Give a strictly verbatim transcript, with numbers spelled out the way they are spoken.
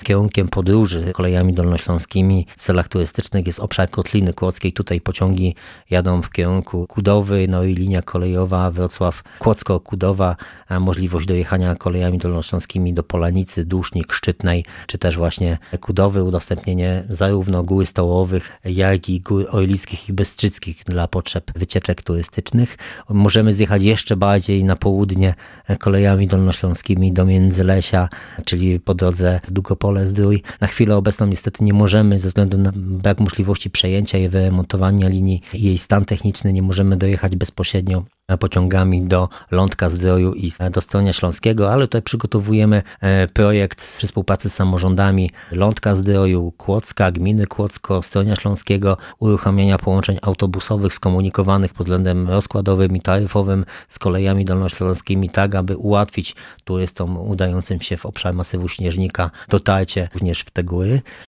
kierunkiem podróży kolejami dolnośląskimi w celach turystycznych jest obszar Kotliny Kłodzkiej. Tutaj pociągi jadą w kierunku Kudowy, no i linia kolejowa Wrocław-Kłodzko-Kudowa, a możliwość dojechania kolejami dolnośląskimi do Polanicy, Dusznik, Szczytnej, czy też właśnie Kudowy, udostępnienie zarówno gór stołowych, jak i gór orlickich i bystrzyckich dla potrzeb wycieczek turystycznych. Możemy zjechać jeszcze bardziej na południe kolejami dolnośląskimi do Międzylesia, czyli po drodze Długopole-Zdrój. Na chwilę obecną niestety nie możemy, ze względu na brak możliwości przejęcia i wyremontowania linii i jej stan techniczny, nie możemy dojechać bezpośrednio pociągami do Lądka-Zdroju i do Stronia Śląskiego, ale tutaj przygotowujemy projekt przy współpracy z samorządami Lądka-Zdroju, Kłodzka, gminy Kłodzko, Stronia Śląskiego, uruchamiania połączeń autobusowych skomunikowanych pod względem rozkładowym i taryfowym z kolejami dolnośląskimi, tak aby ułatwić turystom udającym się w obszar masywu Śnieżnika dotarcie również w te góry.